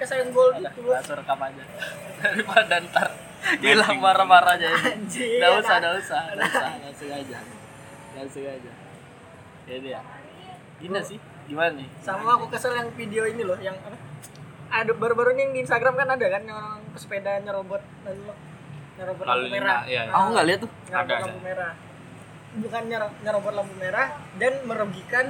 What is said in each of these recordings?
pakai senggol gitu. Langsung rekam aja. Daripada ntar hilang marah-marah aja. Anjir. Enggak usah. Langsung aja. Ini ya. Gini sih. Gimana nih? Sama aku kesel yang video ini loh, yang apa? Ada baru-baru ini yang di Instagram kan ada kan yang orang pesepeda nyerobot lampu merah. Iya. Nah, Aku enggak lihat tuh. nyerobot lampu merah. Bukan nyerobot lampu merah dan merugikan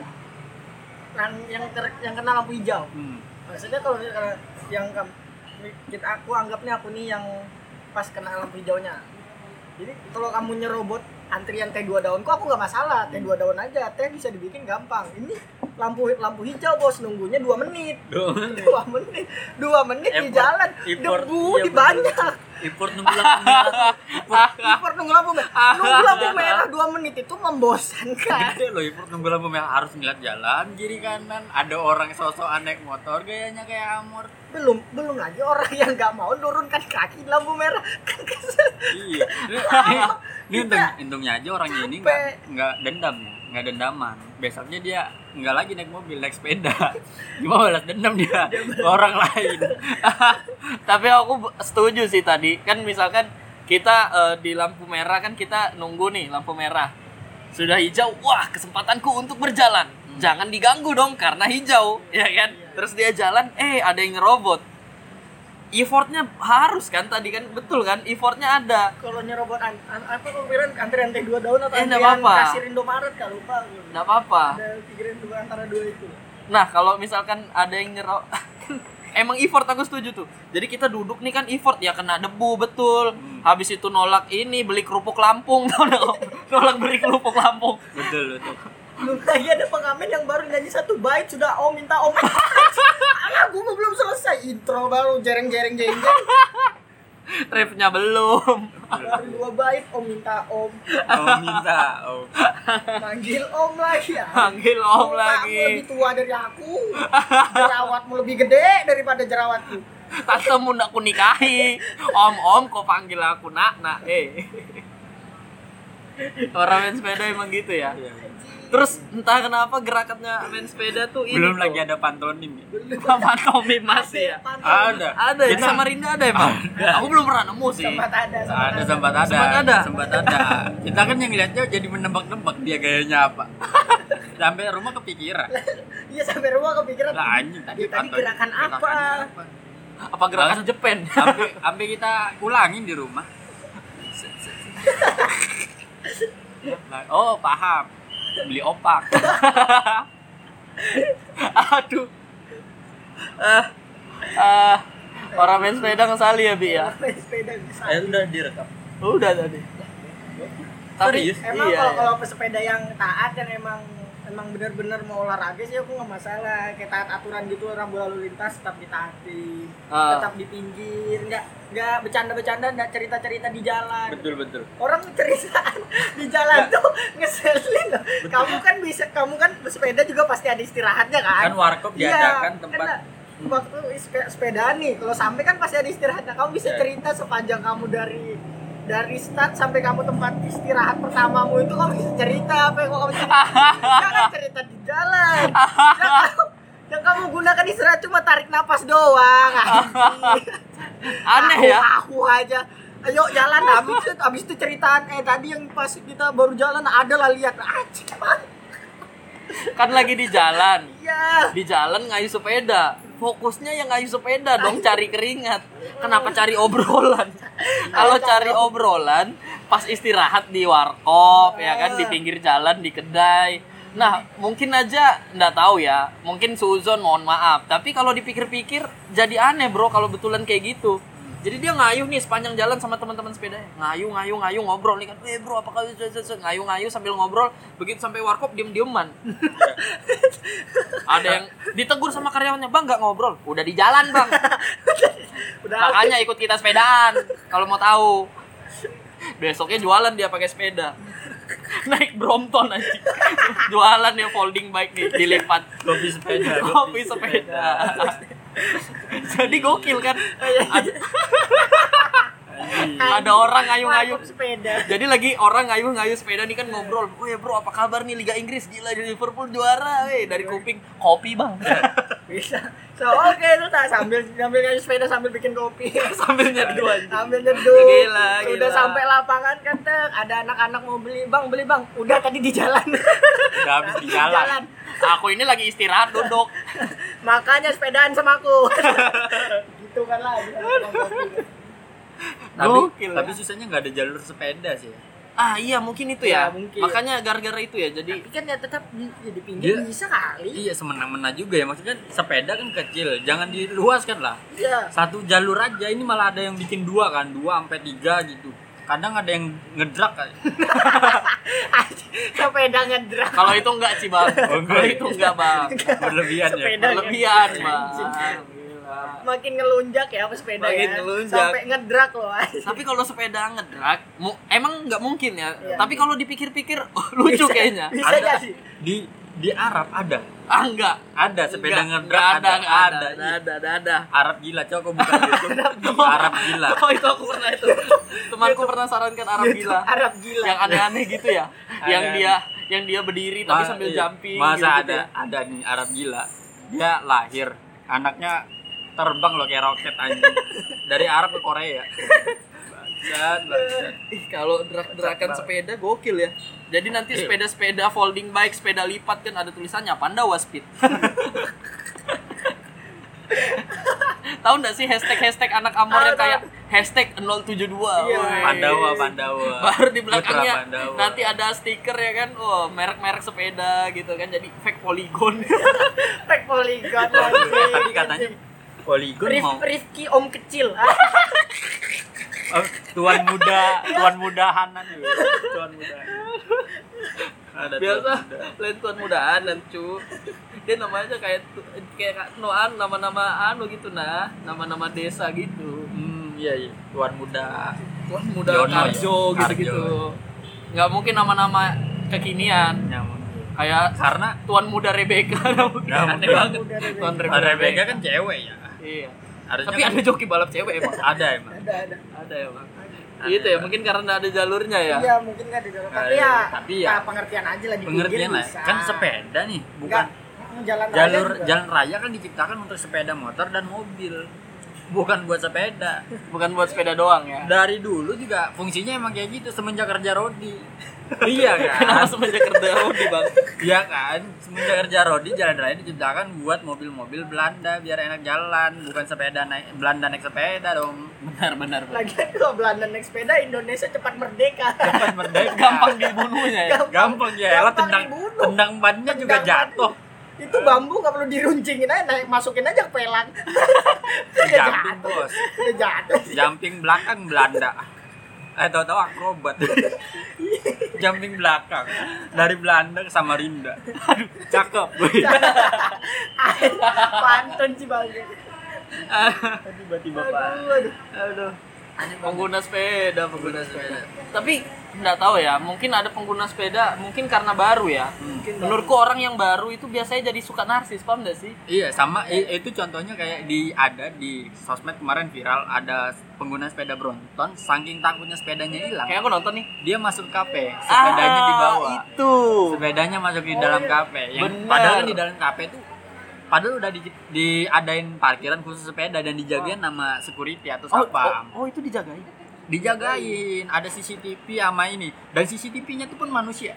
yang kena lampu hijau. Maksudnya kalau yang aku anggapnya aku nih yang pas kena lampu hijaunya. Jadi kalau kamu nyerobot antrian teh 2 daun kok aku nggak masalah, teh 2 daun aja, teh bisa dibikin gampang. Ini lampu hijau bos, nunggunya 2 menit. 2 menit di jalan, debu di banyak. Import nunggu lampu merah tuh. Import nunggu lampu merah. Nunggu lampu merah 2 menit itu membosankan. Gede loh import nunggu lampu merah, harus ngeliat jalan kiri kanan. Ada orang sosok naik motor gayanya kayak Amor. Belum lagi orang yang nggak mau nurunkan kaki di lampu merah kan kesel. Iya. Ini untungnya aja orangnya ini nggak dendaman. Besoknya dia nggak lagi naik mobil, naik sepeda. Cuma balas dendam dia ke orang lain. Tapi aku setuju sih tadi. Kan misalkan kita di lampu merah kan kita nunggu nih lampu merah. Sudah hijau, wah kesempatanku untuk berjalan. Jangan diganggu dong karena hijau, ya kan? Terus dia jalan, ada yang ngerobot. Effortnya harus kan tadi kan, betul kan? Effortnya ada. Kalau nyerobot apa kira antrian teh 2 daun atau nggak antrian apa-apa. kasir Indomaret kan lupa. Nggak apa-apa. Ada pikiran dua antara 2 itu. Nah kalau misalkan ada yang emang effort aku setuju tuh. Jadi kita duduk nih kan effort ya, kena debu betul. Habis itu nolak ini beli kerupuk Lampung. Nolak beli kerupuk Lampung. Betul. Belum lagi ada pengamen yang baru nyanyi 1 bait sudah minta om. Lagu belum selesai, intro baru jering. Refnya belum. Baru 2 bait minta om. Manggil om lagi ya. Panggil om Kamu lagi. lebih tua dari aku. Jerawatmu lebih gede daripada jerawatku. Tantemu nak ku nikahi. Om kok panggil aku nak. Orang main sepeda emang gitu ya. Terus entah kenapa gerakannya main sepeda tuh ini Belum tuh. lagi ada pantonim ya. Pantomim masih ya. Ada ya, di Samarinda ada emang. Aku belum pernah nemu sih. Sempat ada. Sempat ada. Kita kan yang lihatnya jadi menebak-nebak dia gayanya apa. Sampai rumah kepikiran. Iya sampai rumah kepikiran. Lah anjing tadi gerakan apa? Apa gerakan Jepen? Sampai kita ulangin di rumah. Oh, paham. Beli opak. Aduh. Orang main sepeda ngesali ya, Bi ya. Main sepeda bisa. Udah direkam. Udah tadi. Tapi Emang iya. kalau pesepeda yang taat dan emang benar-benar mau olahraga sih aku nggak masalah, kayak taat aturan gitu, rambu lalu lintas tetap ditaati, tetap di pinggir, nggak bercanda-bercanda, nggak cerita-cerita di jalan. Betul. Orang cerita di jalan tuh ngeselin loh. Kamu kan bersepeda juga pasti ada istirahatnya kan? Kan warkop diadakan tempat waktu sepeda nih, kalau sampai kan pasti ada istirahatnya. Kamu bisa Ya. cerita sepanjang kamu dari start sampai kamu tempat istirahat pertamamu itu kamu bisa cerita apa yang kamu cerita. Jangan cerita di jalan. Yang kamu gunakan istirahat cuma tarik napas doang. Aneh ya. Aku aja. Ayo jalan habis itu ceritaan tadi yang pas kita baru jalan ada lah lihat. Kan lagi di jalan. Iya. Di jalan ngayu sepeda. Fokusnya yang ngayu sepeda dong, cari keringat. Kenapa cari obrolan? Kalau cari obrolan pas istirahat di warkop ya kan, di pinggir jalan, di kedai. Nah, mungkin aja enggak tahu ya. Mungkin suzon, mohon maaf. Tapi kalau dipikir-pikir jadi aneh, Bro, kalau betulan kayak gitu. Jadi dia ngayuh nih sepanjang jalan sama teman-teman sepedanya. Ngayuh ngobrol nih kan. Bro, apa kali ngayuh sambil ngobrol, begitu sampai warkop diem-dieman. Ada yang ditegur sama karyawannya, "Bang, enggak ngobrol." Udah di jalan, Bang. Makanya ikut kita sepedaan kalau mau tahu. Besoknya jualan dia pakai sepeda. Naik Brompton aja. Jualan ya folding bike nih, dilipat. kopi sepeda. Kopi sepeda. Jadi gokil kan? Ada orang ngayuh-ngayuh sepeda. Jadi lagi orang ngayuh sepeda nih kan ngobrol. "Oh ya bro, apa kabar nih Liga Inggris? Gila di Liverpool juara, dari kuping kopi, Bang." Bisa. So oke itu tak sambil ngayuh sepeda sambil bikin kopi. Sambil nyeduh aja. Sambil nyeduh. Gila. Udah sampai lapangan kan ada anak-anak mau beli bang. Udah tadi di jalan. Udah habis di jalan. Aku ini lagi istirahat duduk. Makanya sepedaan sama aku. Gitu kan lah. Tapi susahnya nggak ada jalur sepeda sih. Ah iya mungkin itu Ya, ya. mungkin. Makanya gara-gara itu ya. Jadi Tapi kan ya tetap di pinggir bisa kali. Iya semena-mena juga ya, maksudnya sepeda kan kecil, jangan diluaskan lah. Iya. Satu jalur aja, ini malah ada yang bikin 2 kan, 2 sampai 3 gitu. Kadang ada yang ngedrak kan. Sepeda ngedrak. kalau itu enggak sih bang. Kalau itu enggak bang. Berlebihan ya. Sepeda Berlebihan bang. Gila. Makin ngelunjak ya apa sepeda Makin ya. ngelunjak. Sampai ngedrak loh. Tapi kalau sepeda ngedrak, emang nggak mungkin ya. Iya. Tapi kalau dipikir-pikir lucu kayaknya. Bisa Ada jadi. di Arab ada. Ah enggak. Ada sepeda Enggak, ngedrak ada. Arab gila, coba buka YouTube. Arab gila. Oh itu aku pernah itu. Temanku pernah sarankan Arab gila. Arab gila. Yang aneh-aneh gitu ya. yang dia berdiri tapi sambil Iya. jumping. Masa gitu. ada nih Arab gila. Dia lahir, anaknya terbang loh kayak roket anjing. Dari Arab ke Korea. Bangsat. Ih, kalau derakan sepeda gokil ya. Jadi nanti sepeda-sepeda folding bike, sepeda lipat kan ada tulisannya Pandawa Speed. Tahu enggak sih hashtag anak Amor yang kayak hashtag 072. Iya. Woi. Pandawa. Baru di belakangnya Putra Pandawa. nanti ada stiker ya kan. Oh, merek-merek sepeda gitu kan. Jadi fake Polygon. Pack poligon Tapi katanya Polygon mau Rifki om kecil. tuan muda Hanan juga. Tuan muda. Ada Biasa tuan muda. lain tuan mudaan dan cu. Dia namanya kayak noan nama-nama anu gitu nah, nama-nama desa gitu. Iya. Tuan muda. Tuan muda Jono, Karjo ya. gitu-gitu. Nggak mungkin nama-nama kekinian. Nyamuk. Kayak Karena Tuan Muda Rebecca. Aneh banget. Tuan Rebecca kan cewek ya. Iya. Harusnya Tapi kan ada joki balap cewek emang. ada emang. Ada emang. Gitu ya, mungkin karena ada jalurnya ya. Iya mungkin nggak di dalam. Tapi ya pengertian aja lah di pinggir Pengertian lah. bisa. Kan sepeda nih, bukan jalan jalan raya kan diciptakan untuk sepeda motor dan mobil. Bukan buat sepeda. Bukan buat sepeda doang ya. Dari dulu juga fungsinya emang kayak gitu semenjak kerja Rodi. Iya Kenapa kan? semenjak kerja Rodi, Bang? Iya kan? Semenjak kerja Rodi jalan raya diciptakan buat mobil-mobil Belanda biar enak jalan, bukan sepeda naik Belanda naik sepeda dong. Benar. Lagi kalau Belanda naik sepeda Indonesia cepat merdeka. Cepat merdeka. Gampang dibunuhnya ya. Gampang ya, lah Gampang tendang dibunuh. tendang bannya juga Tendang jatuh. Itu bambu nggak perlu diruncingin aja, masukin aja ke pelang. Jumping bos. Udah jatuh. Jumping belakang Belanda. Tahu-tahu akrobat. Jumping belakang dari Belanda ke Samarinda. Aduh, cakep. Pantun sih bang. Tiba-tiba Aduh. Pengguna sepeda. Tapi nggak tahu ya, mungkin ada pengguna sepeda mungkin karena baru ya. Menurutku orang yang baru itu biasanya jadi suka narsis, paham nggak sih? Iya, sama itu contohnya kayak ada di sosmed kemarin viral ada pengguna sepeda Brompton saking takutnya sepedanya hilang. Kayak aku nonton nih. Dia masuk kafe, sepedanya dibawa. Itu. Sepedanya masuk di dalam kafe. Yang Bener. padahal kan di dalam kafe tuh padahal udah diadain parkiran khusus sepeda dan dijagain nama security atau satpam. Oh, itu dijagain. Dijagain, ada CCTV sama ini. Dan CCTV-nya itu pun manusia.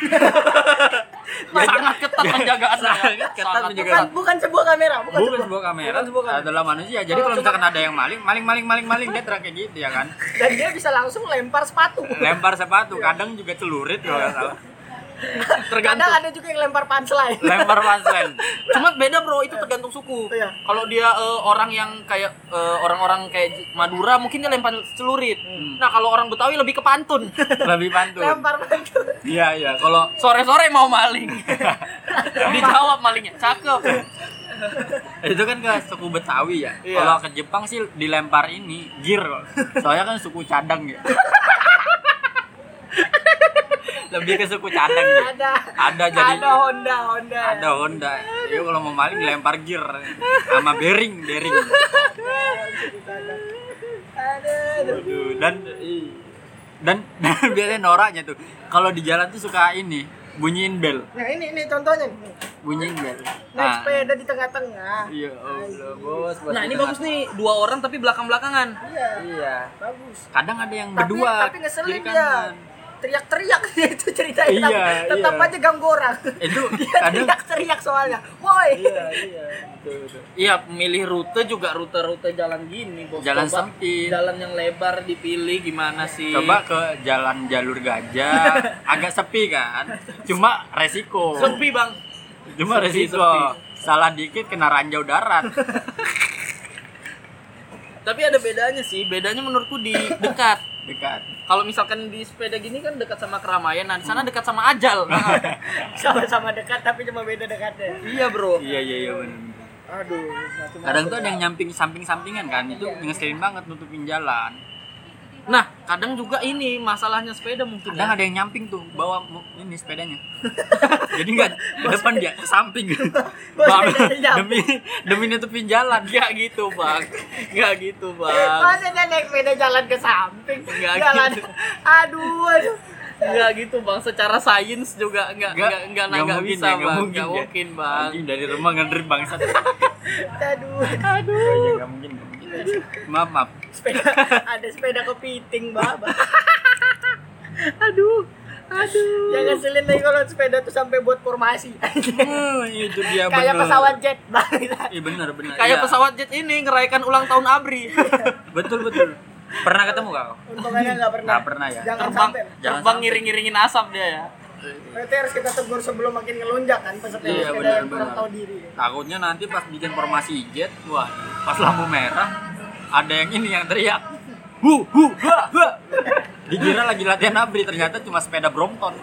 Sangat ketat penjagaannya. Sangat ketat Sangat penjagaan. Bukan sebuah kamera, Bukan sebuah kamera, adalah manusia. Jadi kalau misalkan ada yang maling, dia teriak kayak gitu ya kan. Dan dia bisa langsung lempar sepatu. Lempar sepatu, kadang juga celurit kalau nggak salah. Tergantung. Kadang ada juga yang lempar punchline. Lempar pansen. Cuma beda bro, itu tergantung suku. Iya. Kalau dia orang yang kayak orang-orang kayak Madura mungkin dia lempar celurit. Nah kalau orang Betawi lebih ke pantun. Lebih pantun. Lempar pantun. Iya. Kalau Sore-sore mau maling. Dijawab malingnya, cakep. itu kan ke suku Betawi ya. Iya. Kalau ke Jepang sih dilempar ini gear. Soalnya kan suku cadang ya. Lebih ke suku cadang ya. Ada jadi Ada Honda. ada Honda. Jadi kalau mau maling dilempar gear sama bearing. Aduh. Dan biasanya noraknya tuh kalau di jalan tuh suka ini bunyiin bel. Nah ini contohnya nih. Bunyiin bel. Naik sepeda di tengah-tengah. Iya, Allah, bos. Nah, ini bagus nih, 2 orang tapi belakang-belakangan. Iya. Iya. Bagus. Kadang ada yang Tapi berdua. ngeselin kiri dia. kanan. Teriak-teriak itu ceritanya. Iya, Tetap iya. aja ganggu orang. Itu Dia kadang teriak-teriak soalnya. Woi. iya, betul. Iya, milih rute juga rute-rute jalan gini, Bos. Jalan Coba sempit. jalan yang lebar dipilih gimana sih? Coba ke jalan jalur gajah, agak sepi kan. Cuma resiko. Sepi, Bang. Cuma Sepi, resiko. sepi. Salah dikit kena ranjau darat. Tapi ada bedanya sih. Bedanya menurutku di dekat. Dekat. Kalau misalkan di sepeda gini kan dekat sama keramaian, nah di sana dekat sama ajal. Sama-sama dekat tapi cuma beda dekatnya. Iya, Bro. Iya benar. Aduh, Kadang tuh ada yang nyamping samping-sampingan kan, itu ngeselin banget nutupin jalan. Nah, kadang juga ini masalahnya sepeda mungkin. Kadang ada yang nyamping tuh bawa ini sepedanya. Jadi nggak ke depan dia ke samping. sepedanya demi nutupin jalan. Nggak gitu, Bang. Nggak gitu, Bang. Masa dia naik sepeda jalan ke samping? Nggak Jalan. gitu. Aduh. Nggak gitu, Bang. Secara sains juga nggak mungkin bisa, ya, Bang. mungkin Nggak ya. mungkin, Bang. Anjing dari rumah ngedrip bangsat. Aduh. Ya, nggak mungkin. Maaf. Ada sepeda kepiting, Baba. Aduh. Yang ngeselin nih kalau sepeda tuh sampai buat formasi. Itu dia Kayak bener. pesawat jet, Bang. Iya bener. Kayak Iya. pesawat jet ini ngerayakan ulang tahun ABRI. Betul. Pernah ketemu kau? Untungannya nggak pernah. Nggak pernah ya. Jangan Terbang, sampai. Jangan terbang sampai. ngiring-ngiringin asap dia ya. Berarti harus kita tegur sebelum makin ngelunjak kan pesepeda Iya, sepeda benar, yang kurang benar. tahu diri. Takutnya nanti pas bikin formasi jet, wah, pas lampu merah ada yang ini yang teriak. Ha. Dikira lagi latihan ABRI, ternyata cuma sepeda Brompton.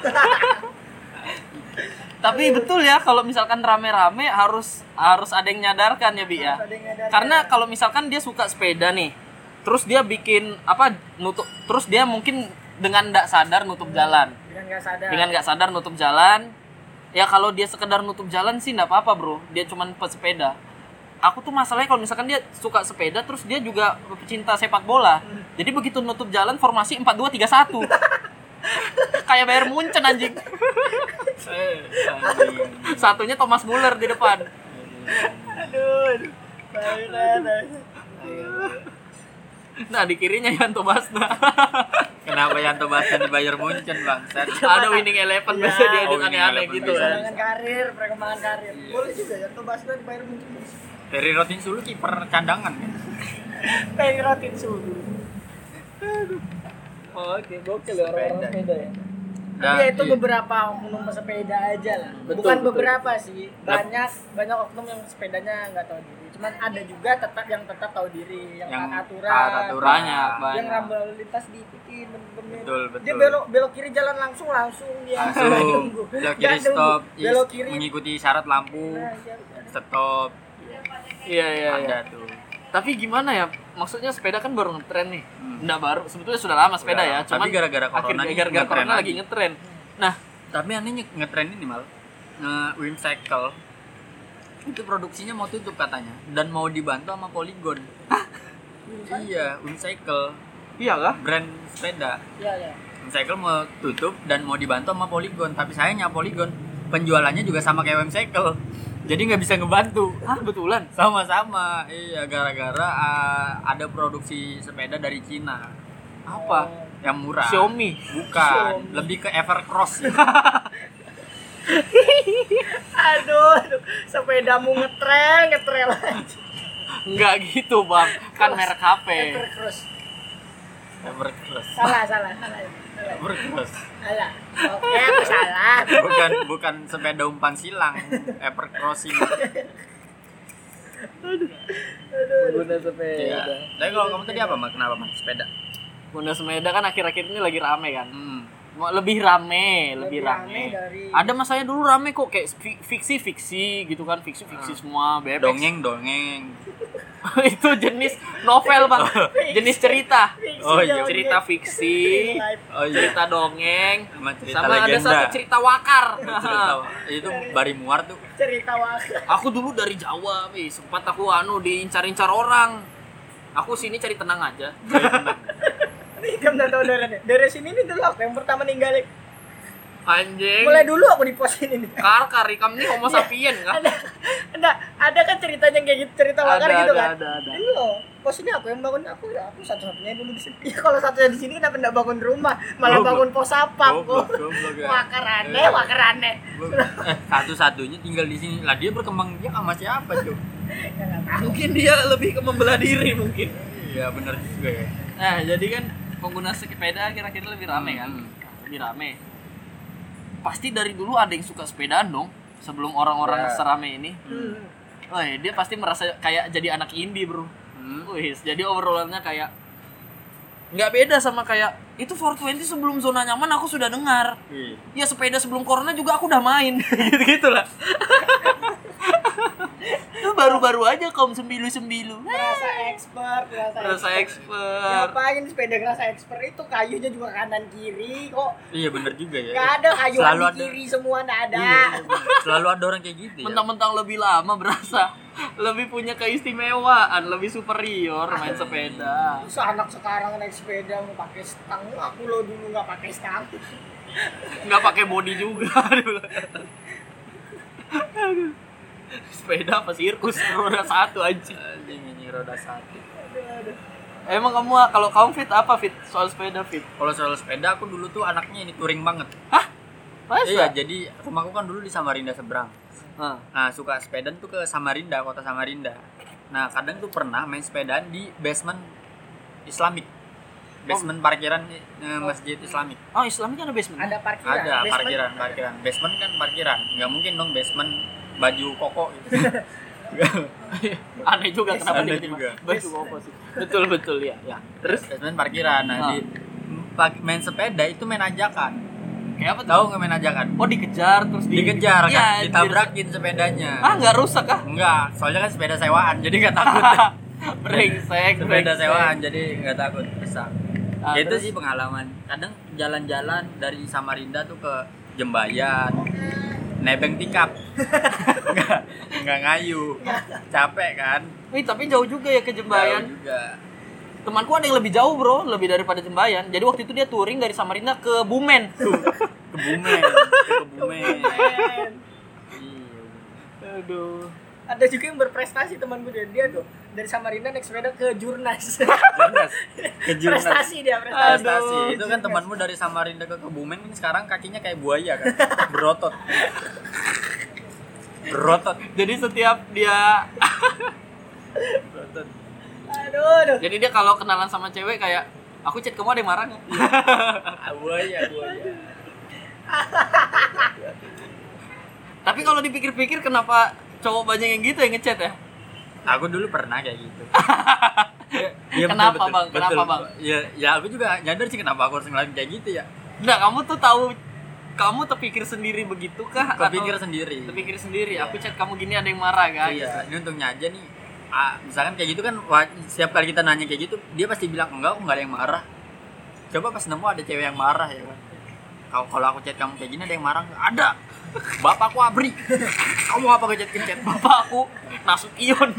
Tapi betul ya kalau misalkan rame-rame harus ada yang nyadarkan ya, Bi ya. Ada yang nyadarkan. Karena kalau misalkan dia suka sepeda nih, terus dia bikin terus dia mungkin dengan nggak sadar nutup jalan. Dengan nggak sadar nutup jalan. Ya kalau dia sekedar nutup jalan sih nggak apa-apa, Bro. Dia cuman pesepeda. Aku tuh masalahnya kalau misalkan dia suka sepeda terus dia juga pecinta sepak bola. Jadi begitu nutup jalan formasi 4-2-3-1. Kayak Bayern Munchen anjing. Satunya Thomas Muller di depan. Aduh. Nah, di kirinya Yanto Basna. Kenapa Yanto Basna di Bayern Munchen, bangsat? Ada winning eleven Ya. biasa dia Oh, winning aneh-aneh eleven gitu bisa. kan. Perkembangan karir. Boleh juga ya, tuh Basna dibayar mungkin. Dari Rotin Sulu kiper cadangan kan? Pengen rotin suhu. Oke, gokil ya orang-orang sepeda ya. Tapi itu iya. beberapa oknum pesepeda aja lah. Betul, Bukan betul. beberapa sih. Banyak oknum yang sepedanya nggak tahu diri. Cuman ada juga yang tetap tahu diri, yang taat aturan. taat aturannya Yang banyak. rambu lalu lintas diikutin bener-bener. Betul. Dia belok kiri jalan langsung dia. Langsung Nunggu. belok Nggak kiri nunggu. stop, Belok kiri. mengikuti syarat lampu, Nah, iya. stop. Iya. Ada tuh. Tapi gimana ya? Maksudnya sepeda kan baru ngetren nih. Nggak baru, sebetulnya sudah lama sepeda ya. Tapi Cuman gara-gara corona nih gara-gara ngetren corona lagi lagi. ngetren. Nah, Tapi anehnya ngetren ini mal, Whimsical itu produksinya mau tutup katanya dan mau dibantu sama Polygon. Iya, Whimsical iya kah? brand sepeda. Iya. Whimsical mau tutup dan mau dibantu sama Polygon, tapi sayangnya Polygon penjualannya juga sama kayak Whimsical. Jadi nggak bisa ngebantu. Hah, betulan? Sama-sama. Iya, gara-gara ada produksi sepeda dari Cina. Apa? Yang murah. Xiaomi. Bukan, lebih ke Evercross. Aduh, sepedamu ngetrel aja. Enggak gitu, Bang. Kan merek HP. Evercross. Evercross. Salah. Evercross. Salah. Oke, aku salah. Bukan sepeda umpan silang. Evercross ini. Guna sepeda. Iya. Tapi kalau kamu tadi apa, Mak? Kenapa, Mak? Sepeda. Guna sepeda kan akhir-akhir ini lagi rame kan. Hmm. Lebih rame. dari Ada masanya dulu rame kok kayak fiksi gitu kan, fiksi semua bebek. Dongeng. Itu jenis novel, Bang. Jenis cerita. Oh iya. Cerita fiksi, Oh iya. cerita dongeng, Sama cerita sama ada legenda. satu cerita wakar. Itu Bari Muar tuh. cerita wakil. Aku dulu dari Jawa, sempat aku diincar-incar orang. Aku sini cari tenang aja. Ini kamu udah tahu dari sini nih dulu aku yang pertama ninggalin. Anjing. Mulai dulu aku di pos ini. Karikam nih homo sapien kan? Ada kan ceritanya kayak gitu, cerita makar gitu kan. Ada. Ini loh, pos ini aku yang bangun, aku satu-satunya dulu di sini. Ya kalau satunya di sini kenapa enggak bangun rumah, malah Goblok. bangun pos sapam. Goblok ya. Makar aneh. Satu-satunya tinggal di sini. Lah dia berkembang biak sama siapa, Cuk? Ya enggak tahu. Mungkin dia lebih ke membelah diri mungkin. Iya, benar juga ya. Nah, jadi kan pengguna sepeda kira-kira lebih rame kan? Lebih rame. Pasti dari dulu ada yang suka sepedaan dong. Sebelum orang-orang Ya. serame ini. Wah, dia pasti merasa kayak jadi anak indie, bro. Wih, jadi obrolannya kayak nggak beda sama kayak itu 420 sebelum zona nyaman aku sudah dengar. Wih. Ya sepeda sebelum corona juga aku udah main. Gitu-gitu lah. Itu baru-baru aja kaum sembilu-sembilu. Merasa expert. Rasa expert. Ngapain sepeda ngerasa expert itu kayunya juga kanan kiri kok. Iya benar juga ya. Enggak ada kayu Selalu di ada. kiri semua enggak ada. Iya, selalu ada orang kayak gitu ya. Mentang-mentang lebih lama berasa lebih punya keistimewaan, lebih superior main sepeda. Terus anak sekarang naik sepeda mau pakai stang, aku lo dulu nggak pakai stang. Nggak pakai body juga dulu. Aduh. Sepeda apa sirkus roda satu aja. Anjing ini roda satu. Emang kalau kamu fit apa fit soal sepeda fit? Kalau soal sepeda aku dulu tuh anaknya ini touring banget. Hah? Masa? Iya, jadi rumahku kan dulu di Samarinda seberang. Hah. Nah, suka sepedaan tuh ke Samarinda, kota Samarinda. Nah, kadang tuh pernah main sepedaan di basement Islamik. Basement parkiran masjid Islamik. Oh, Islam kan ada basement. Ada parkiran. Ada basement. parkiran. Basement kan parkiran. Nggak mungkin dong basement baju koko gitu. Aneh juga kenapa Aneh tiba-tiba juga. baju koko sih. Betul ya. Terus basement parkiran. Nah, di main sepeda itu main ajakan. Kayak apa tuh? Tahu nggak main ajakan? Oh, dikejar terus Dikejar Iya, kan, ditabrakin sepedanya. Ah, nggak rusak ah? Enggak, soalnya kan sepeda sewaan, jadi nggak takut. Brengsek. Sepeda sewaan, jadi nggak takut rusak. Ah, Itu terus? sih pengalaman. Kadang jalan-jalan dari Samarinda tuh ke Jembayan, nebeng pickup. nggak ngayu, capek kan? Wih, tapi jauh juga ya ke Jembayan. Jauh juga. Temanku ada yang lebih jauh, bro, lebih daripada Jembayan. Jadi waktu itu dia touring dari Samarinda ke Bumen. Kebumen. Iya. Aduh. Ada juga yang berprestasi temanku dia tuh dari Samarinda naik sepeda ke Jurnas. Jurnas. Ke Jurnas. Prestasi dia Prestasi. Aduh, Itu kan temanmu dari Samarinda ke Kebumen kan sekarang kakinya kayak buaya kan. Berotot. Jadi setiap dia Berotot. Aduh. jadi dia kalau kenalan sama cewek kayak aku chat kamu ada yang marah nggak? Buaya. Tapi kalau dipikir-pikir kenapa cowok banyak yang gitu yang ngechat ya? Aku dulu pernah kayak gitu. Kenapa, Bang? Kenapa, Bang? Ya aku juga nyadar sih kenapa aku harus ngelakuin kayak gitu ya. Enggak, kamu terpikir sendiri begitu kah? Kepikir Atau sendiri. terpikir sendiri. Aku chat kamu gini ada yang marah kan? Iya, ini untungnya aja nih. Misalkan kayak gitu kan setiap kali kita nanya kayak gitu, dia pasti bilang enggak, aku enggak ada yang marah. Coba pas nemu ada cewek yang marah ya kan. Kalau aku chat kamu kayak gini ada yang marah nggak? Ada. Bapakku Abri. Kamu apa ngechat Bapakku Nasution.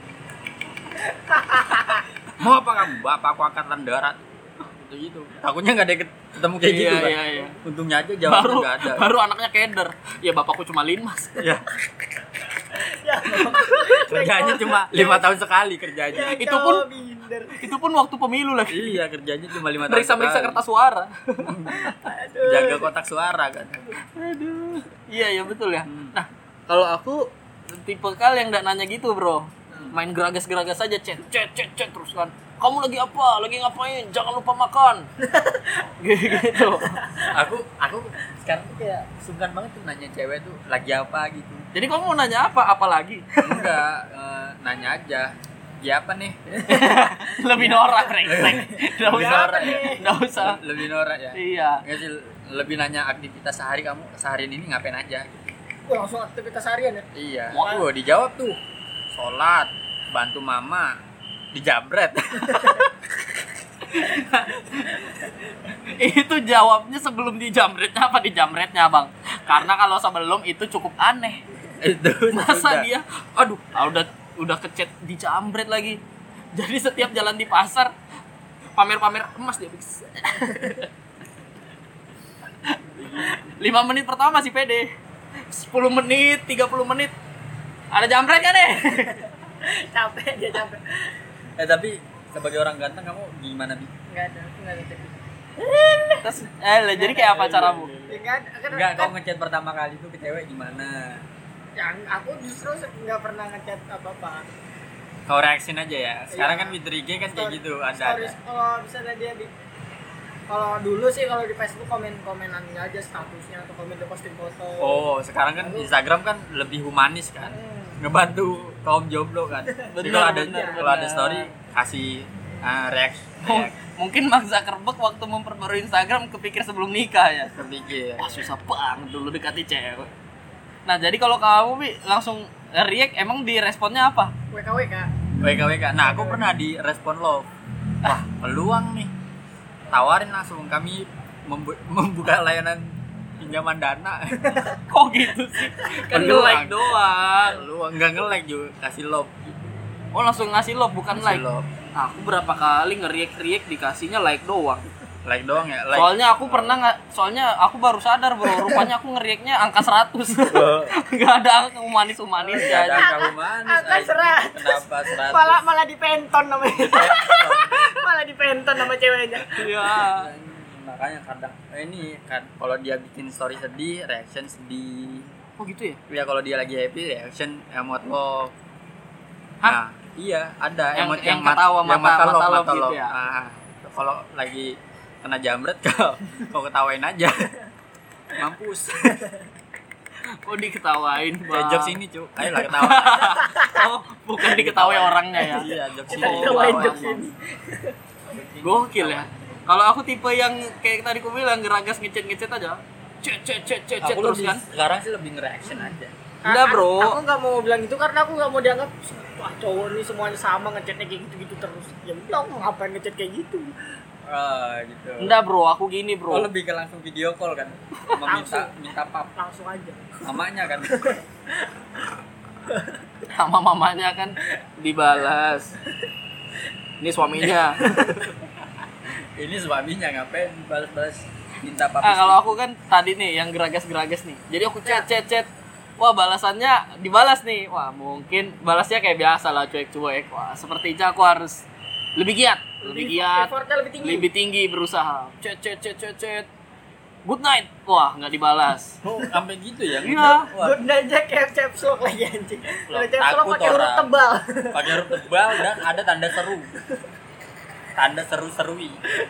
Mau apa kamu? Bapakku Angkatan Darat. Gitu. Takutnya nggak ada ketemu kayak gitu kan. Iya. Untungnya aja jawabnya nggak ada. Baru anaknya keder. Ya bapakku cuma linmas. Ya. Ya. Kerjanya cuma 5 tahun sekali kerjanya. Itu pun waktu pemilu lagi. Iya, kerjanya cuma 5 tahun. Meriksa sekali. kertas suara. Jaga kotak suara kan. Aduh. Iya betul ya. Nah, kalau aku tipe kali yang enggak nanya gitu, Bro. Main geragas-geragas aja chat terus kan. Kamu lagi apa? Lagi ngapain? Jangan lupa makan. Gitu. Aku sekarang tuh kayak sungkan banget tuh nanya cewek tuh lagi apa gitu. Jadi kamu mau nanya apa? Apa lagi? Enggak, nanya aja. Ya apa nih? Lebih norak, rengsek. Enggak Lebih usah. norak ya? Enggak usah. Lebih norak ya? Iya. Nggak sih, lebih nanya aktivitas kamu seharian ini ngapain aja. Wah, langsung aktivitas harian ya. Iya. Wah. Dijawab tuh. Sholat, bantu mama, dijamret. Itu jawabnya sebelum dijamretnya apa dijamretnya, Bang? Karena kalau sebelum itu cukup aneh. Itu Masa sudah. dia udah kecet dijamret lagi. Jadi setiap jalan di pasar pamer-pamer emas dia. 5 menit pertama masih pede. 10 menit, 30 menit. Ada jambret kan deh? Capek dia capek. Tapi sebagai orang ganteng kamu gimana, Bi? Enggak ada, aku enggak ada. Terus jadi kayak apa caramu? Enggak, kau ngechat pertama kali tuh ke cewek gimana? Yang aku justru enggak pernah ngechat apa-apa. Kau reaction aja ya. Sekarang Iya. kan Twitter IG kan kayak gitu, ada. Stories kalau misalnya dia di kalau dulu sih kalau di Facebook komen-komenan aja statusnya atau komen dia posting foto. Oh, sekarang kan Instagram kan lebih humanis kan. Ngebantu kaum jomblo kan. Jadi kalau ada story kasih reaksi. Mungkin Mark Zuckerberg waktu memperbarui Instagram kepikir sebelum nikah ya. Kepikir. Wah, susah banget dulu dekati cewek. Nah, jadi kalau kamu Bi langsung react, emang diresponnya apa? WKWK. WKWK. Nah, aku pernah di respon love. Wah, peluang nih. Tawarin langsung, kami membuka layanan pinjaman dana. Kok gitu sih? Kan nge-like doang. Peluang, enggak nge-like juga, kasih love. Oh, langsung ngasih love bukan Kasih like. love. Aku berapa kali nge-react dikasihnya like doang. Like doang ya? Like. Soalnya aku baru sadar bro, rupanya aku nge-react-nya angka 100. Enggak ada angka humanis-humanis Nggak ada ya. angka humanis. Angka 100. Kenapa 100? Malah dipenton namanya. Malah dipenton sama ceweknya. Iya. Makanya kadang ini kan kalau dia bikin story sedih, reaction sedih. Oh gitu ya? Ya kalau dia lagi happy, reaction emot love. Hah? Nah, iya ada Yang- emot yang mat- ketawa, yang mata love, love mata gitu love. ya? Kalau lagi kena jamret kau ketawain aja. Mampus. Oh diketawain Kayak bang. jokes ini cu, ayolah ketawa. Oh bukan diketawain orangnya ya. Iya, jokes ini. Ketawain Ketawa. jokes ini. Gokil ya. Kalau aku tipe yang kayak tadi aku bilang geragas ngecet aja. Cet Aku terus lebih, kan. sekarang sih lebih nge-reaction aja. Enggak, bro. Aku nggak mau bilang itu karena aku nggak mau dianggap wah cowok nih semuanya sama ngechatnya kayak gitu-gitu terus. Ya udah aku ngapain ngechat kayak gitu. Gitu. Enggak bro, aku gini Oh, bro. lebih ke langsung video call kan. Minta pap Langsung aja. mamanya kan. Sama mamanya kan dibalas. Ini suaminya. Ini suaminya ngapain balas-balas minta pap. Kalau aku kan tadi nih yang geragas nih. Jadi aku chat. Wah, balasannya dibalas nih. Wah, mungkin balasnya kayak biasa lah, cuek-cuek. Wah, sepertinya aku harus lebih giat. Effortnya lebih tinggi. Lebih tinggi berusaha. Chat. Good night. Wah, nggak dibalas. Oh, sampai gitu ya. Iya. Wah, Good night aja kayak caps lock lagi anjing. Kalau caps lock takut pakai huruf orang. tebal. pakai huruf tebal dan ada tanda seru. Tanda seru-serui.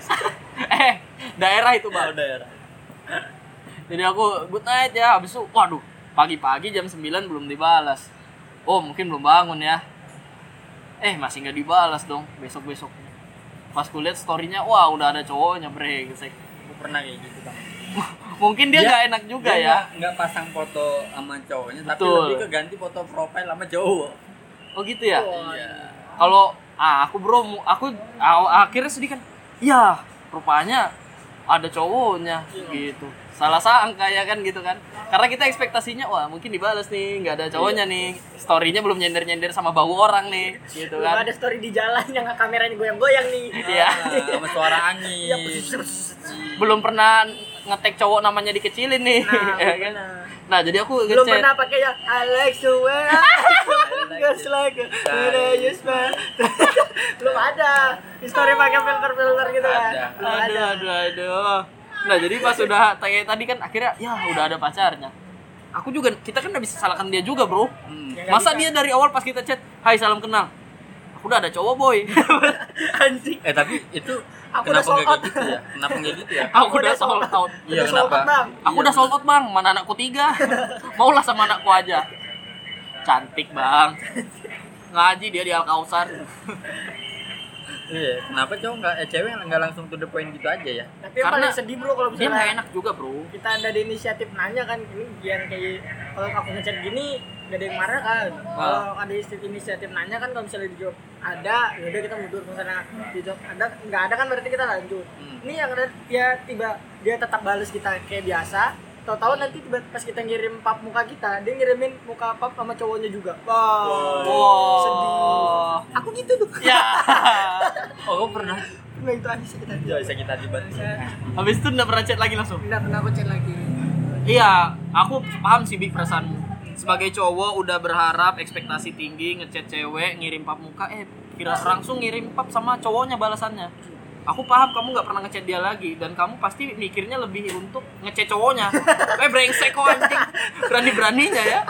Daerah itu, Bang. Daerah. Jadi aku good night ya. Habis itu, waduh, pagi-pagi jam 9 belum dibalas. Oh, mungkin belum bangun ya. Masih nggak dibalas dong besok-besoknya. Pas kulihat story-nya, wah udah ada cowoknya brengsek. Aku pernah kayak gitu kan. Mungkin dia nggak enak juga ya. Nggak pasang foto sama cowoknya, tapi Betul. lebih ke ganti foto profile sama cowok. Oh gitu ya. Iya. Kalau aku bro, aku akhirnya sedih kan. Ya, rupanya ada cowoknya gitu. Salah sangka ya kan gitu kan. Karena kita ekspektasinya wah mungkin dibalas nih, nggak ada cowoknya nih. Story-nya belum nyender-nyender sama bau orang nih, gitu Belum kan. ada story di jalan yang kameranya goyang-goyang nih. Iya. Sama suara angin. Belum pernah ngetek cowok namanya dikecilin nih. Nah, ya kan? benar. Nah, jadi aku Belum ngechat. pernah pakai yang I like the way just like when I use my belum ada story pakai filter gitu kan. Ada. Belum ada. Aduh. Nah, jadi pas udah kayak tadi kan akhirnya ya udah ada pacarnya. Aku juga kita kan nggak bisa salahkan dia juga, Bro. Ya, nggak Masa bisa. dia dari awal pas kita chat, "Hai, salam kenal." Aku udah ada cowok, boy. Anjing. Tapi itu Aku kenapa udah sold nggak out. kayak gitu ya? Kenapa nggak gitu ya? Aku udah sold out. Iya, Udah sold out, kenapa? Bang. Aku udah sold out, Bang. Mana anakku 3? Maulah sama anakku aja. Cantik, Bang. Ngaji dia di Al-Kausar. Iya, kenapa cowok cewek nggak langsung to the point gitu aja ya? Tapi yang Karena paling sedih bro kalau Dia nggak misalnya enak juga, Bro. kita ada di inisiatif nanya kan ini yang kayak kalau aku ngechat gini gak ada yang marah kan. Kalau ada inisiatif nanya kan kalau misalnya dijawab ada, ya udah kita mundur, misalnya dijawab ada nggak ada kan berarti kita lanjut. Ini yang ada dia tetap balas kita kayak biasa. Tahu-tahu nanti pas kita ngirim pap muka kita, dia ngirimin muka pap sama cowoknya juga. Wah, sedih. Aku gitu tuh. Ya. Oh, aku pernah. Nah itu aja sih kita. Ya, bisa kita tiba. Habis itu enggak pernah chat lagi langsung. Nggak pernah aku chat lagi. Iya, aku paham sih Big perasaanmu. Sebagai cowok udah berharap ekspektasi tinggi, ngechat cewek, ngirim pap muka, kira langsung ngirim pap sama cowoknya balasannya. Aku paham kamu nggak pernah ngechat dia lagi dan kamu pasti mikirnya lebih untuk ngechat cowoknya. Brengsek kok anjing. Berani-beraninya ya.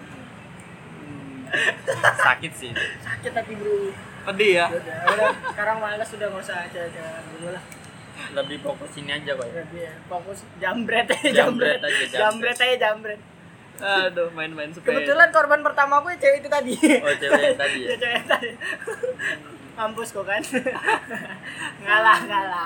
Sakit sih. Sakit tapi bro. Pedih ya. Udah, sekarang malas sudah nggak usah cewek-cewek dulu lah. Lebih fokus ini aja kok ya. Lebih ya, fokus jambret aja, Jambret aja, jambret aja, jambret. Aduh, main-main sepeda. Kebetulan korban pertama aku ya cewek itu tadi. Oh, cewek yang tadi ya. Ya, cewek yang tadi. Mampus kok kan. Ngalah.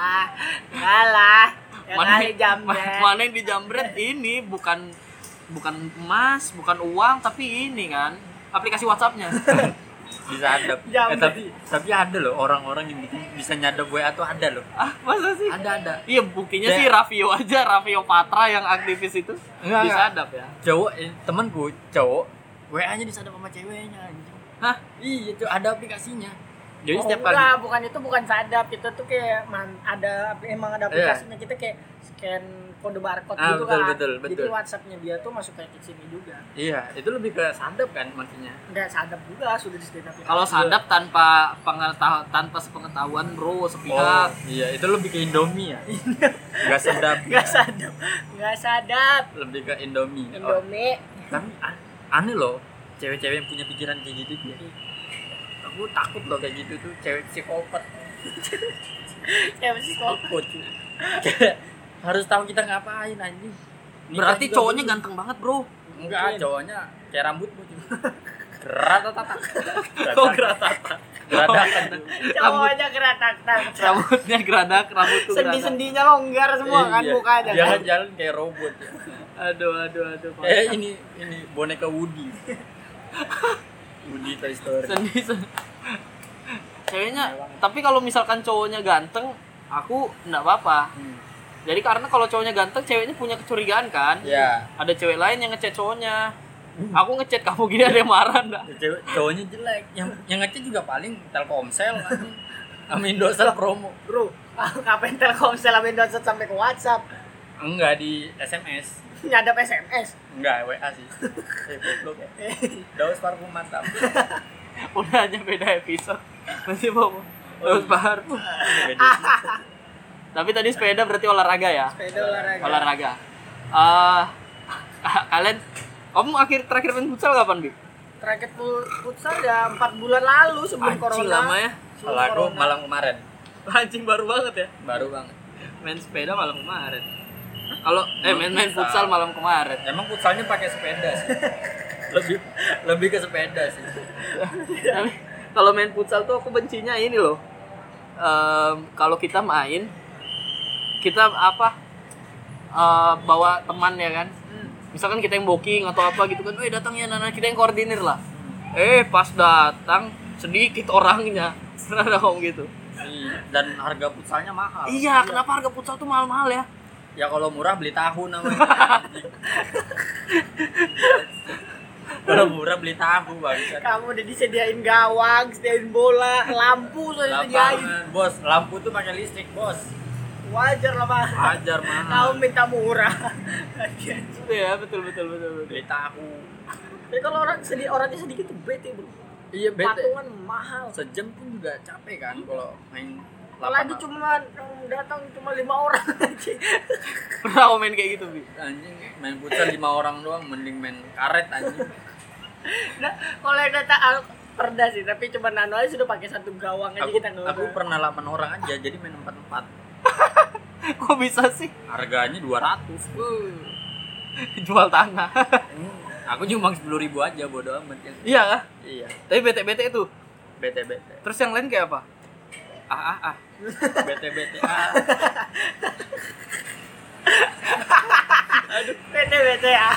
Ya kali jambret. Mana yang dijambret ini bukan emas, bukan uang, tapi ini kan aplikasi WhatsApp-nya. Bisa adab. Tapi ada loh orang-orang yang bisa nyadap WA tuh ada loh. Ah, masa sih? Ada. Iya, buktinya sih Raffio Patra yang aktivis itu bisa adab ya. Cowok temanku cowok WA-nya disadap sama ceweknya anjing. Hah? Iya, tuh ada aplikasinya. Jadi setiap enggak, kali bukan sadap, kita tuh kayak emang ada aplikasinya, kita kayak scan kode barcode gitu kan. Betul. Jadi WhatsApp-nya dia tuh masuk kayak ke sini juga. Iya, itu lebih ke sadap kan maksudnya. Enggak sadap juga, sudah disediakan aplikasi. Kalau sadap tanpa sepengetahuan bro, sepihak. Iya, itu lebih ke Indomie ya. Enggak sadap. Enggak sadap. Lebih ke Indomie. Indomie. Tapi aneh loh, cewek-cewek yang punya pikiran kayak gitu dia. Aku takut loh kayak gitu tuh, cewek psikopat. Ya mesti kok. Takut. Harus tahu kita ngapain anjing. Berarti cowoknya ganteng banget bro. Enggak, cowoknya kayak rambutmu cuma. Geratata. Kok geratata? Geradakan. Cowoknya geratak-tak. Rambutnya geradak, rambut tuh geradak. Sendi-sendinya longgar semua kan mukanya. Jalan-jalan kayak robot ya. Aduh. Ini boneka Woody. Woody Toy Story. Ceweknya, tapi kalau misalkan cowoknya ganteng, aku enggak apa-apa. Jadi karena kalau cowoknya ganteng, ceweknya punya kecurigaan kan? Iya. Ada cewek lain yang ngechat cowoknya. Aku ngechat kamu gini ada yang marah enggak? Cowoknya jelek. Yang ngechat juga paling Telkomsel anjing. Sama Indosat promo. Bro, kapan Telkomsel sama Indosat sampai ke WhatsApp? Enggak di SMS. Nyadap SMS. Enggak, WA sih. Goblok ya. Daus parfum mantap. Udah aja beda episode. Masih mau terus parfum. Tapi tadi sepeda berarti olahraga ya? Sepeda Olahraga. Kalian terakhir main futsal kapan, Bi? Terakhir futsal ya 4 bulan lalu sebelum corona. Lama ya? Kalau aku malam kemarin. Anjing baru banget ya? Baru banget. Main sepeda malam kemarin. Kalau main futsal malam kemarin. Emang futsalnya pakai sepeda sih. lebih ke sepeda sih. Tapi kalau main futsal tuh aku bencinya ini loh. Kalau kita main, kita bawa teman ya kan. Misalkan kita yang booking atau apa gitu kan, datang ya Nana, kita yang koordinir lah. Pas datang sedikit orangnya. Pernah ada ngomong gitu. Dan harga futsalnya mahal. Iya, kenapa harga futsal tuh mahal-mahal ya? Ya kalau murah beli tahu namanya. Kalau murah beli tahu bang. Kamu udah disediain gawang, disediain bola, lampu sudah disediain. Bos, lampu tuh pakai listrik bos. Wajar lah Pak. Wajar mahal. Kamu minta murah. Iya betul. Beli tahu. Tapi kalau orangnya sedikit tuh bete bro. Iya bete. Patungan mahal. Sejam pun juga capek kan kalau main. Lagi cuma datang cuma 5 orang aja. Pernah aku main kayak gitu, Bi? Anjing, main futsal 5 orang doang, mending main karet anjing. Nah, kalau yang datang perda sih, tapi cuma nano aja sudah pakai satu gawang aja kita nggak. Aku pernah 8 orang aja, jadi main 4-4. Kok bisa sih? Harganya 200. Jual tanah. Aku nyumbang 10.000 aja, bodo amat kan. Iya kah? Iya. Tapi bete-bete itu. Bete-bete. Terus yang lain kayak apa? Bete-bete. Aduh, bete ya.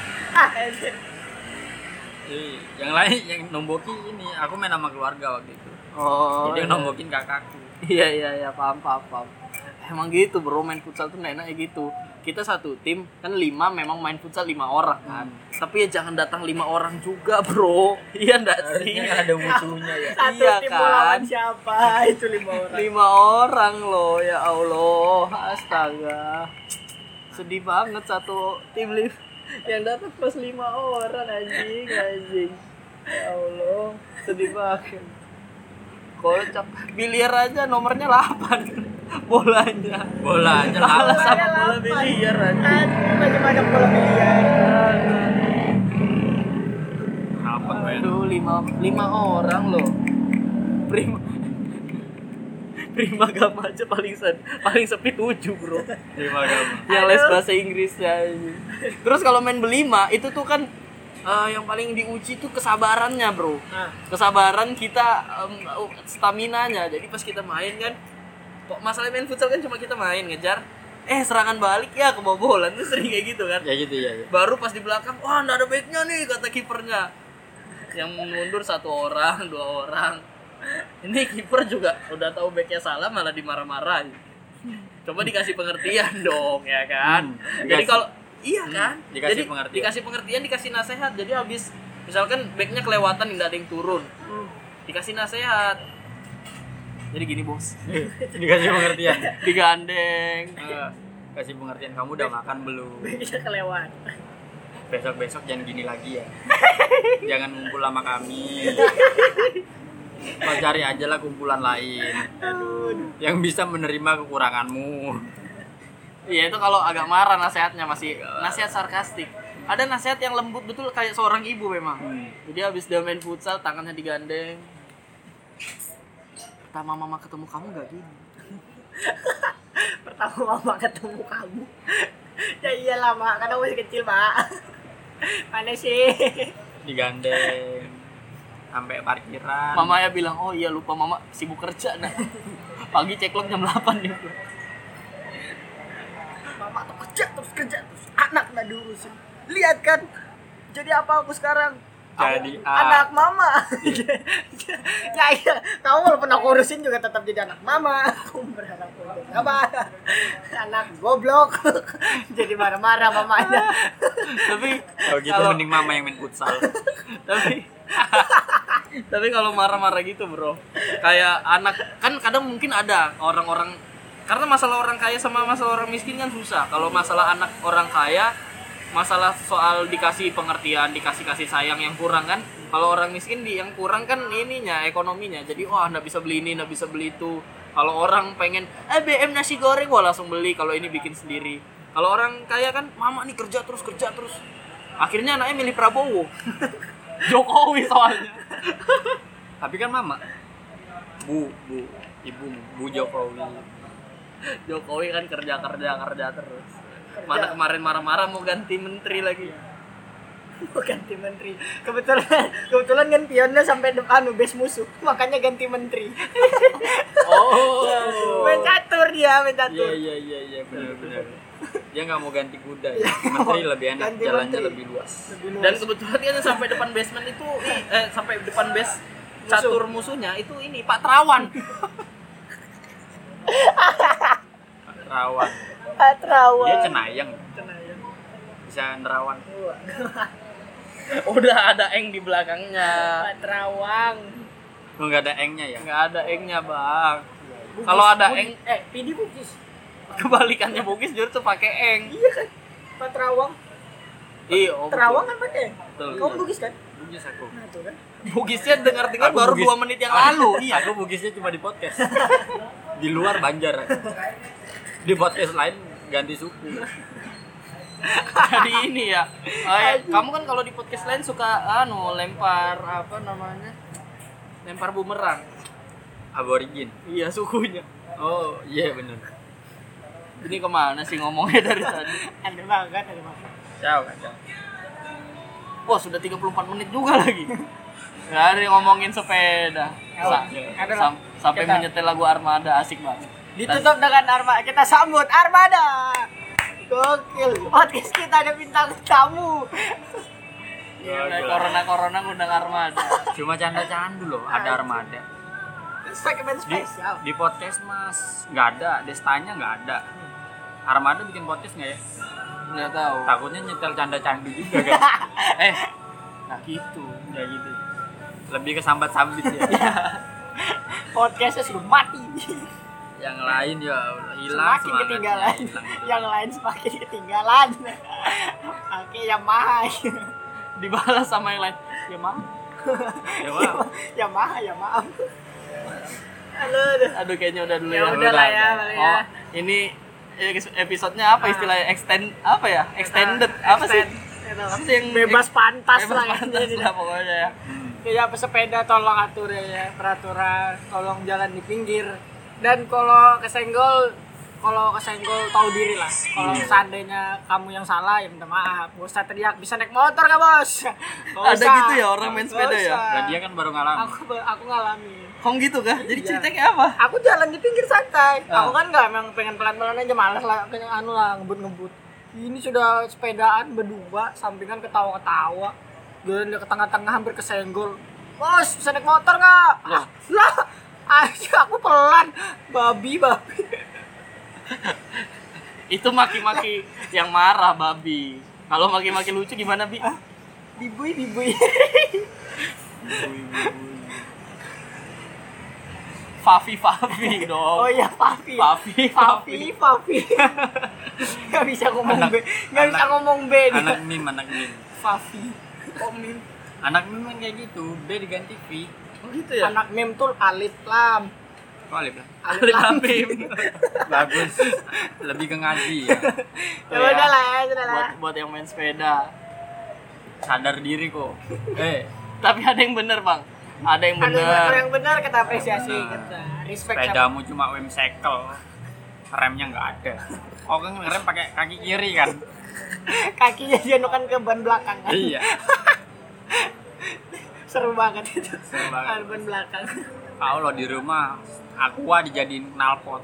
Yang lain yang nomboki ini, aku main sama keluarga waktu itu. Oh. Jadi yang nombokin kakakku. Iya, paham. Emang gitu bro, main futsal tuh enaknya gitu. Kita satu tim, kan 5 memang main futsal 5 orang kan. Tapi ya jangan datang 5 orang juga bro. Iya enggak sih? Harusnya ada musuhnya ya. Satu Iya tim kan? mau lawan siapa? Itu 5 orang. 5 orang loh, ya Allah. Astaga. sedih banget satu tim lift yang datang plus 5 orang anjing. Ya Allah, sedih banget. Kocak. Biliar aja nomornya 8. Bolanya. Bola aja Kalah lah. sama bola biliar anjing. Banyak bola biliar. Apa men? Aduh, 5 orang loh. Prima Gama aja paling sepi 7, Bro. Terima kasih. Yang les bahasa Inggrisnya anjing. Terus kalau main berlima itu tuh kan yang paling diuji tuh kesabarannya, Bro. Nah, Kesabaran kita, stamina-nya. Jadi pas kita main kan, masalah main futsal kan cuma kita main ngejar, serangan balik ya kebobolan tuh sering kayak gitu kan. Ya gitu ya. Baru pas di belakang, wah nggak ada backnya nih kata kipernya. Yang mundur 1 orang, 2 orang. Ini kiper juga udah tahu backnya salah malah dimarah-marah. Coba dikasih pengertian dong ya kan. Jadi kalau iya kan, dikasih jadi pengertian. dikasih pengertian, dikasih nasihat. Jadi habis misalkan backnya kelewatan nggak ada yang turun, dikasih nasihat. Jadi gini bos, Dikasih pengertian. digandeng. Kasih pengertian, kamu udah makan belum? bisa kelewat. Besok jangan gini lagi ya. Jangan ngumpul sama kami. Kau cari aja lah kumpulan lain yang bisa menerima kekuranganmu. Iya itu kalau agak marah nasihatnya, masih nasihat sarkastik. Ada nasihat yang lembut betul kayak seorang ibu memang. Jadi habis dia main futsal tangannya digandeng. Pertama mama ketemu kamu gak gini. Pertama mama ketemu kamu. Ya iyalah mak, karena masih kecil mak. Mana sih? Digandeng sampai parkiran. Mama ya bilang, oh iya lupa mama sibuk kerja nah. Pagi ceklok jam 8 nih. Mama tuh kerja terus anak nggak diurusin. Lihat kan, jadi apa aku sekarang? Jadi Anak mama. Ya iya, kamu walaupun aku urusin juga tetap jadi anak mama. Aku berharap untuk apa? Anak goblok. Jadi marah-marah mamanya. Tapi Kalau gitu mending mama yang main futsal. tapi kalau marah-marah gitu bro, kayak anak kan kadang mungkin ada orang-orang, karena masalah orang kaya sama masalah orang miskin kan susah. Kalau masalah anak orang kaya, masalah soal dikasih pengertian, dikasih kasih sayang yang kurang kan. Kalau orang miskin yang kurang kan ininya, ekonominya. Jadi wah nggak bisa beli ini, nggak bisa beli itu. Kalau orang pengen BM nasi goreng, wah langsung beli. Kalau ini bikin sendiri. Kalau orang kaya kan, mama nih kerja terus. Akhirnya anaknya milih Prabowo. Jokowi soalnya. Tapi kan mama ibu Jokowi. Jokowi kan kerja terus. Mana kemarin marah-marah mau ganti menteri lagi. Mau ganti menteri. Kebetulan kan pionnya sampai depan base musuh. Makanya ganti menteri. Oh. Main catur. Iya benar. Dia nggak mau ganti kuda ya. Menteri lebih enak, Ganti jalannya menteri. lebih luas. Dan kebetulan kan sampai depan basement itu sampai depan base catur musuhnya itu ini Pak Terawan. Rawan. Terawan. Dia cenayang. Bisa nerawan. Udah ada eng di belakangnya. Terawang. Lu nggak ada engnya ya? Nggak ada engnya bang. Kalau ada eng, PD Bugis. kebalikannya Bugis justru pakai eng. Iya kan? Pak Terawang. Iya. Terawang kan pakai. Betul. Kamu Bugis kan? Bugis aku. Nah, tuh kan. Bugisnya dengar-dengar Aku baru Bugis. 2 menit yang lalu. Iya. Aku Bugisnya cuma di podcast. Di luar Banjar. Di podcast lain ganti suku. Jadi ini ya. Kamu kan kalau di podcast lain suka lempar apa namanya? Lempar bumerang. Aborigin. Iya, sukunya. Oh iya benar. Ini kemana sih ngomongnya dari tadi? Ada banget. Ciao kacau. Wah, sudah 34 menit juga lagi. Nggak ada yang ngomongin sepeda. Sampai Kita- menyetel lagu Armada, asik banget. Ditutup dengan Armada. Kita sambut Armada. Gokil. Podcast kita ada bintang tamu. Corona ngundang Armada. Cuma canda-candu loh, ada Armada. Pakai band spesial. Di podcast mas nggak ada, Destanya nggak ada. Armada bikin podcast nggak ya? Nggak tahu. Takutnya nyetel canda-candu juga kan? Nah gitu. Ya gitu. Lebih ke sambat-sambit ya. Podcastnya sudah mati. Yang lain ya hilang Semakin semangatnya, ketinggalan. hilang. Yang lain semakin ketinggalan. Oke, Yamaha. Dibalas sama yang lain. Ya maaf. Ya, Bang. Yamaha, ya maaf. Aduh. Aduh kayaknya udah dulu Ya ya. udah lah ya, Bang, ya. Oh, ini episodenya apa istilahnya? Apa ya? Extended. Apa sih? Apa sih yang Bebas pantas bebas lah pantas ini. lah pokoknya ya. Ya pesepeda tolong atur ya peraturan, tolong jalan di pinggir. Dan kalau kesenggol tahu diri lah. Kalau seandainya kamu yang salah ya minta maaf. Gak usah teriak, bisa naik motor gak bos? Gak Ada usah. gitu ya orang main Gak sepeda ya? usah. Lah dia kan baru ngalamin. Aku ngalamin. Kong gitu kah? Jadi Iya. ceritanya kayak apa? Aku jalan di pinggir santai. Ah. Aku kan nggak emang pengen pelan-pelan aja, malas lah, pengen anu lah ngebut-ngebut. Ini sudah sepedaan berdua, sampingan ketawa-ketawa. Jalan ke tengah-tengah hampir kesenggol. Bos, bisa naik motor nggak? Loh. Lah, aja aku pelan, babi. Itu maki-maki yang marah babi. Kalau maki-maki lucu gimana, Bi? Dibui. Fafi dong. Oh iya, Fafi. Fafi. Nggak bisa ngomong B. Nggak bisa ngomong B. dia. Anak meme. Fafi. Anak meme kan kayak gitu, B diganti V. Oh gitu ya? Anak meme tuh alif lam. Kok alif lah? Alif lam mim. Bagus. Lebih ke ngaji ya. Ya udah lah, ya sudah lah. Buat yang main sepeda. Sadar diri kok. Tapi ada yang bener, Bang. Ada yang Ada bener. yang benar kita apresiasi, Benar. kita respect sama Sepedamu cuma wemcycle. Remnya nggak ada. Oh kan ngerem pakai kaki kiri kan? kakinya dianukan ke ban belakang kan. Iya. Seru banget itu. Seru banget. Ban belakang. Kalau di rumah aqua dijadiin knalpot.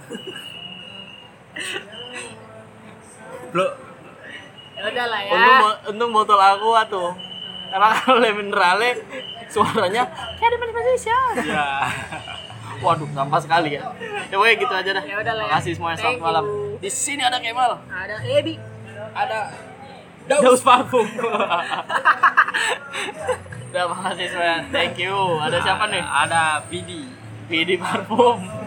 Bro, Ya udah lah ya. Untung botol aqua tuh. Karena kalau le minerale suaranya kayak di Indonesia. ya. Waduh, sampah sekali ya. Ya pokoknya gitu aja dah. Ya udah lah ya. Makasih semuanya, Thank selamat malam. you. Di sini ada Kemal. Ada Edi. Ada Daus parfum. Udah makasih semuanya. Thank you. Ada siapa nih? Ada Vidi. Vidi parfum.